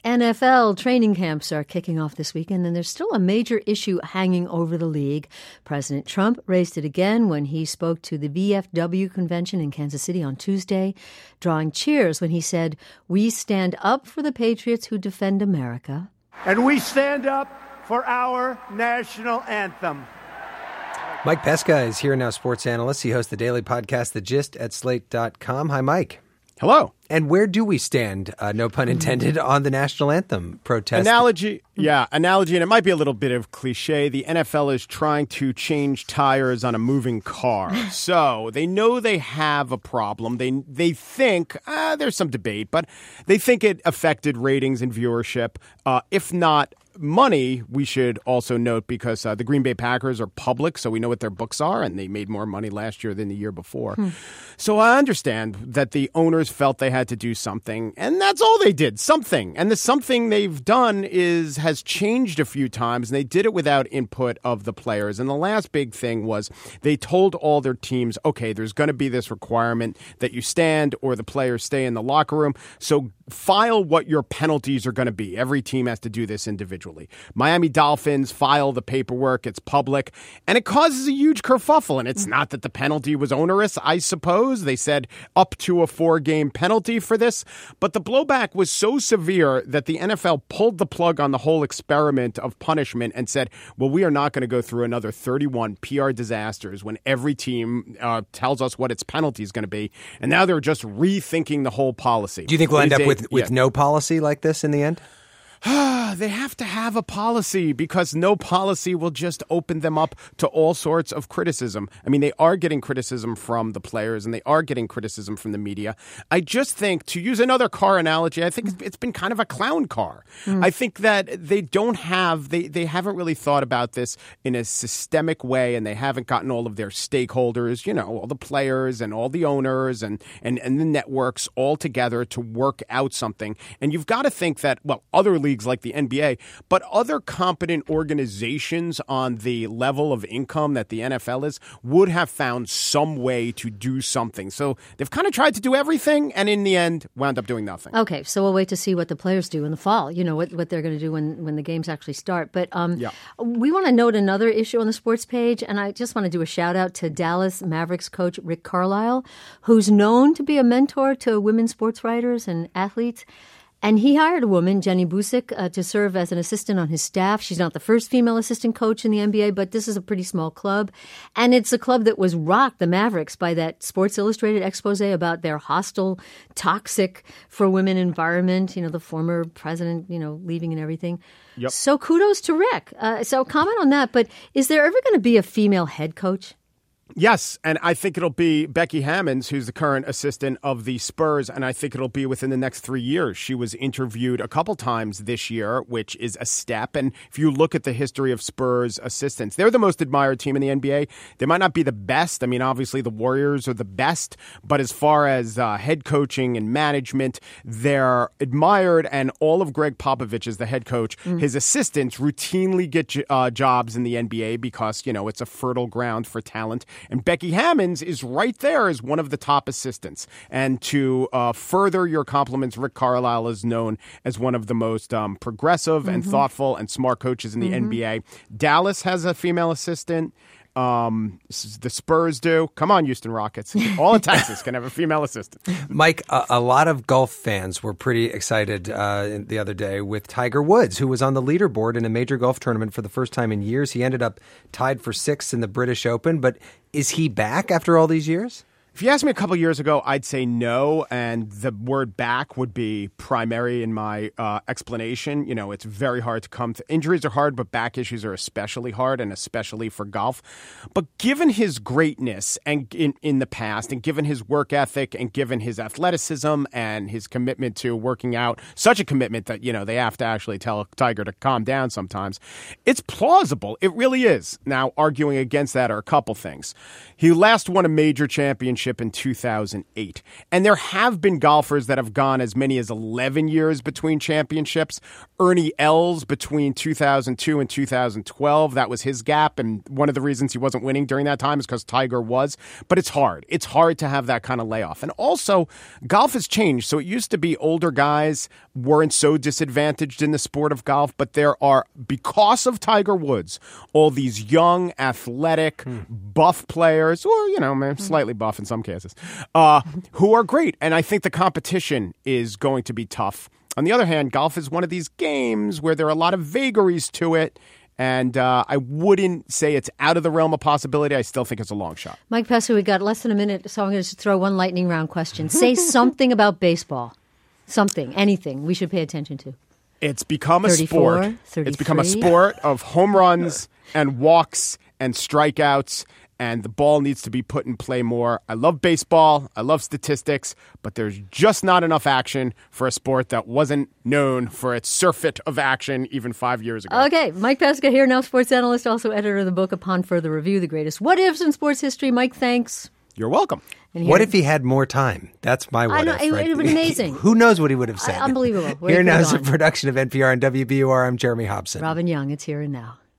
NFL training camps are kicking off this weekend, and there's still a major issue hanging over the league. President Trump raised it again when he spoke to the VFW convention in Kansas City on Tuesday, drawing cheers when he said, "We stand up for the patriots who defend America. And we stand up for our national anthem." Mike Pesca is here now, sports analyst. He hosts the daily podcast, The Gist, at Slate.com. Hi, Mike. Hello. And where do we stand, no pun intended, on the national anthem protest? Analogy, and it might be a little bit of cliche. The NFL is trying to change tires on a moving car. So they know they have a problem. They think, there's some debate, but they think it affected ratings and viewership. If not money, we should also note, because the Green Bay Packers are public, so we know what their books are, and they made more money last year than the year before. So I understand that the owners felt they had to do something, and that's all they did, something. And the something they've done has changed a few times, and they did it without input of the players. And the last big thing was they told all their teams, okay, there's going to be this requirement that you stand or the players stay in the locker room, so file what your penalties are going to be. Every team has to do this individually. Miami Dolphins file the paperwork. It's public, and it causes a huge kerfuffle. And it's not that the penalty was onerous, I suppose. They said up to a 4-game penalty for this, but the blowback was so severe that the NFL pulled the plug on the whole experiment of punishment and said, well, we are not going to go through another 31 PR disasters when every team tells us what its penalty is going to be. And now they're just rethinking the whole policy. Do you think we'll end up with no policy like this in the end? They have to have a policy, because no policy will just open them up to all sorts of criticism. I mean, they are getting criticism from the players, and they are getting criticism from the media. I just think, to use another car analogy, I think it's been kind of a clown car. I think that they haven't really thought about this in a systemic way, and they haven't gotten all of their stakeholders, all the players and all the owners and the networks all together to work out something. And you've got to think that, well, other leagues like the NBA, but other competent organizations on the level of income that the NFL is would have found some way to do something. So they've kind of tried to do everything, and in the end wound up doing nothing. Okay, so we'll wait to see what the players do in the fall, what they're going to do when the games actually start. But we want to note another issue on the sports page, and I just want to do a shout out to Dallas Mavericks coach Rick Carlisle, who's known to be a mentor to women sports writers and athletes. And he hired a woman, Jenny Busick, to serve as an assistant on his staff. She's not the first female assistant coach in the NBA, but this is a pretty small club. And it's a club that was rocked, the Mavericks, by that Sports Illustrated expose about their hostile, toxic for women environment, the former president, leaving and everything. Yep. So kudos to Rick. So comment on that. But is there ever going to be a female head coach? Yes, and I think it'll be Becky Hammonds, who's the current assistant of the Spurs, and I think it'll be within the next 3 years. She was interviewed a couple times this year, which is a step. And if you look at the history of Spurs assistants, they're the most admired team in the NBA. They might not be the best. I mean, obviously the Warriors are the best, but as far as head coaching and management, they're admired. And all of Greg Popovich is the head coach. His assistants routinely get jobs in the NBA because, it's a fertile ground for talent. And Becky Hammonds is right there as one of the top assistants. And to further your compliments, Rick Carlisle is known as one of the most progressive and thoughtful and smart coaches in the NBA. Dallas has a female assistant. The Spurs do. Come on, Houston Rockets. All of Texas can have a female assistant. Mike, a lot of golf fans were pretty excited the other day with Tiger Woods, who was on the leaderboard in a major golf tournament for the first time in years. He ended up tied for 6th in the British Open, but is he back after all these years? If you asked me a couple years ago, I'd say no, and the word back would be primary in my explanation. It's very hard to come to. Injuries are hard, but back issues are especially hard, and especially for golf. But given his greatness and in the past, and given his work ethic, and given his athleticism and his commitment to working out, such a commitment that, they have to actually tell Tiger to calm down sometimes, it's plausible. It really is. Now, arguing against that are a couple things. He last won a major championship championship in 2008. And there have been golfers that have gone as many as 11 years between championships. Ernie Els between 2002 and 2012, that was his gap. And one of the reasons he wasn't winning during that time is because Tiger was. But it's hard. It's hard to have that kind of layoff. And also, golf has changed. So it used to be older guys weren't so disadvantaged in the sport of golf. But there are, because of Tiger Woods, all these young, athletic, buff players, or, slightly buff in some cases, who are great. And I think the competition is going to be tough. On the other hand, golf is one of these games where there are a lot of vagaries to it. And I wouldn't say it's out of the realm of possibility. I still think it's a long shot. Mike Pesca, we got less than a minute, so I'm going to throw one lightning round question. Say something about baseball. Something, anything we should pay attention to. It's become a 34, sport. 33. It's become a sport of home runs and walks and strikeouts, and the ball needs to be put in play more. I love baseball. I love statistics, but there's just not enough action for a sport that wasn't known for its surfeit of action even 5 years ago. Okay, Mike Pesca here, now sports analyst, also editor of the book Upon Further Review, The Greatest What Ifs in Sports History. Mike, thanks. You're welcome. What if he had more time? That's my what if. It would have been amazing. Who knows what he would have said? Unbelievable. Here now is a production of NPR and WBUR. I'm Jeremy Hobson. Robin Young, it's Here and Now.